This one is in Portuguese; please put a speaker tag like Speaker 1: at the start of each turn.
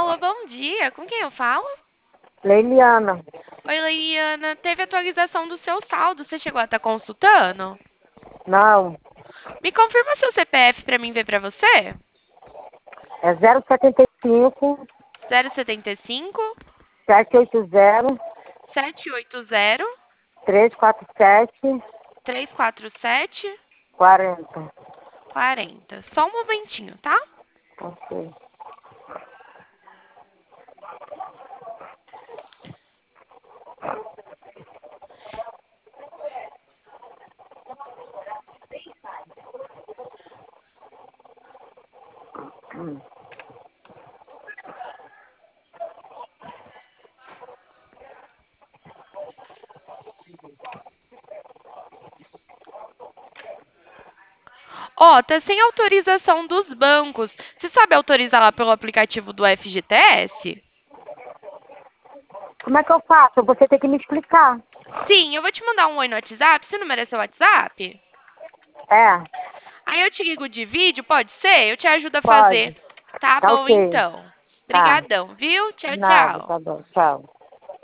Speaker 1: Alô, bom dia. Com quem eu falo?
Speaker 2: Leiliana.
Speaker 1: Oi, Leiliana. Teve atualização do seu saldo. Você chegou a estar consultando?
Speaker 2: Não,
Speaker 1: Me confirma seu CPF para mim ver para você.
Speaker 2: é 075
Speaker 1: 075
Speaker 2: 780
Speaker 1: 780
Speaker 2: 347
Speaker 1: 347
Speaker 2: 40.
Speaker 1: 40. Só um momentinho, tá?
Speaker 2: Ok.
Speaker 1: Ó, tá sem autorização dos bancos. Você sabe autorizar lá pelo aplicativo do FGTS?
Speaker 2: Como é que eu faço? Você tem que me explicar.
Speaker 1: Sim, eu vou te mandar um oi no WhatsApp. Você não merece o WhatsApp?
Speaker 2: É,
Speaker 1: Aí eu te ligo de vídeo, pode ser? Eu te ajudo a fazer.
Speaker 2: pode.
Speaker 1: Tá
Speaker 2: Tá
Speaker 1: bom,
Speaker 2: ok.
Speaker 1: então.
Speaker 2: Tá.
Speaker 1: Obrigadão, viu? Tchau,
Speaker 2: Nada,
Speaker 1: tchau.
Speaker 2: tá bom. Tchau.